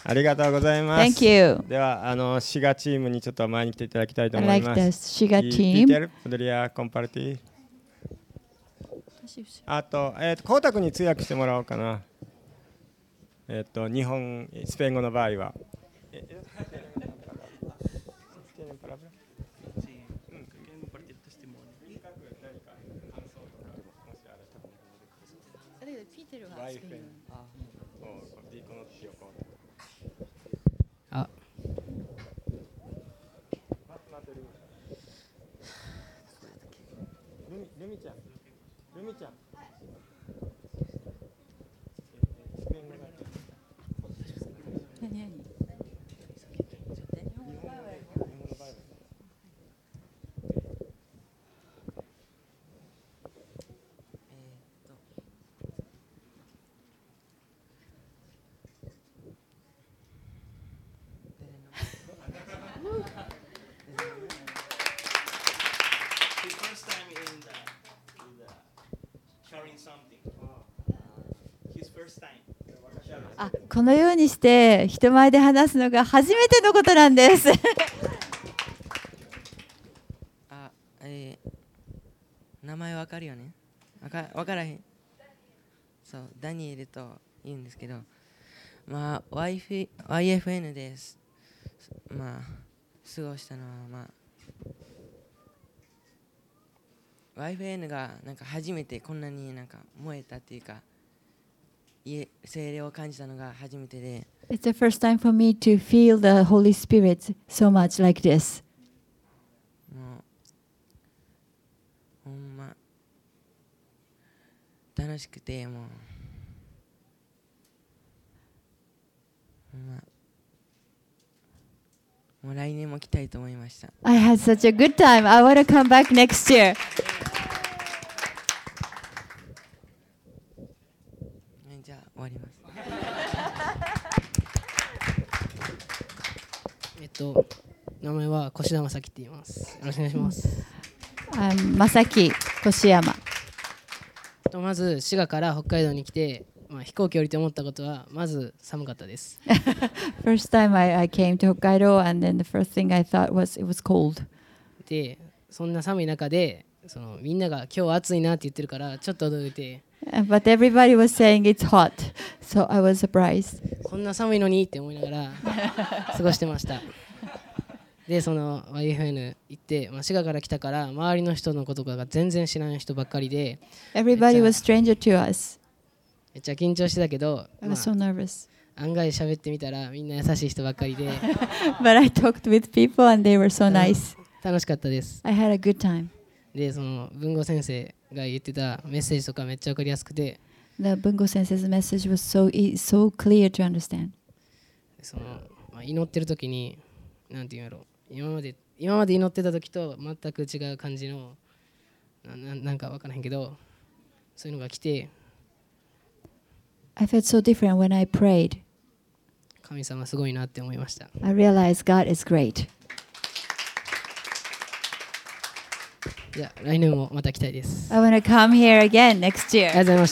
ありがとうございます。 Thank you. ではシガチームにちょっと前に来ていただきたいと I 思い like ま the す。 Shiga team. Peter, podría compartir. あと、光太君に通訳してもらおうかな。日本、スペイン語の場合は。 あ、 ルミちゃん。 このようにして人前で話すのが初めてのことなんです。 名前わかるよね。わからへん。そう、ダニエルと言うんですけど、まあ、YFN です。まあ、過ごしたのは、まあ、YFN がなんか初めてこんなになんか燃えたっていうか、聖霊を感じたのが初めてで。 It's the first time for me to feel the Holy Spirit so much like this. もうほんま楽しくてもう来年も来たいと思いました。 I had such a good time. I want to come back next year. じゃあ終わります。 名前は越田正樹って言います。よろしくお願いします。 Masaki Koshiyama. まず滋賀から北海道に来て、飛行機降りて思ったことはまず寒かったです。 First time I came to Hokkaido and then the first thing I thought was it was cold. で、そんな寒い中でみんなが今日暑いなって言ってるからちょっと驚いて。 But everybody was saying it's hot, so I was surprised. こんな寒いのにって思いながら過ごしてました。で、YFN 行って、滋賀から来たから周りの人のことが全然知らない人ばっかりで。 Everybody was stranger to us. めっちゃ緊張してたけど、 I was so nervous. 案外喋ってみたらみんな優しい人ばっかりで。 But I talked with people and they were so nice. 楽しかったです。 I had a good time. で、文吾先生が言ってたメッセージとかめっちゃ分かりやすくて。 The Bungo Sensei's message was so clear to understand. 祈ってる時になんていうんやろ、今まで祈ってた時と全く違う感じのなんか分からへんけど、そういうのが来て。 I felt so different when I prayed. 神様すごいなって思いました。 I realized God is great. じゃあ来年もまた来たいです。 I want to come here again next year. ありがとうございました。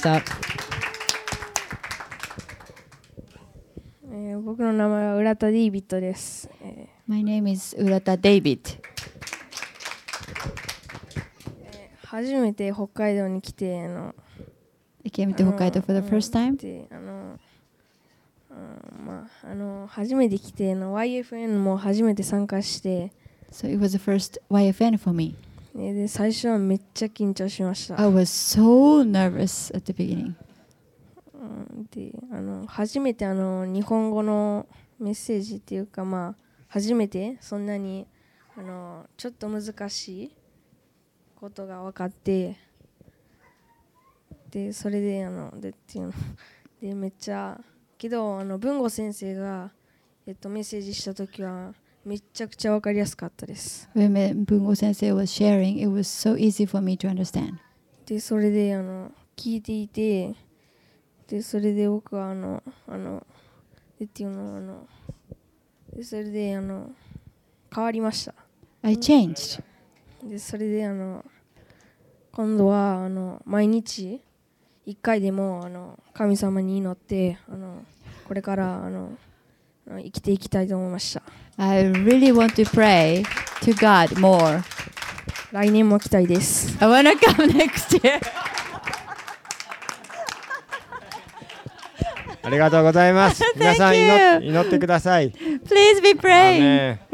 僕の名前は浦田デイビッドです。 My name is Urata David. 初めて北海道に来て I came to Hokkaido for the first time. で初めて来てYFN も初めて参加して。 So it was the first YFN for me. で最初はめっちゃ緊張しました。 I was so nervous at the beginning. で初めて日本語のメッセージっていうか初めてそんなにちょっと難しいことが分かって、でそれででめっちゃけど文吾先生がメッセージした時はめちゃくちゃ分かりやすかったです。 When Bungo Sensei was sharing, it was so easy for me to understand. でそれで聞いていて、でそれで僕はでそれで変わりました。 I changed. でそれで今度は毎日1回でも神様に祈ってこれから生きていきたいと思いました。 I really want to pray to God more. 来年も来たいです。 I want to come next year. ありがとうございます。皆さん Thank you. 祈ってください。 Please be アー praying. メン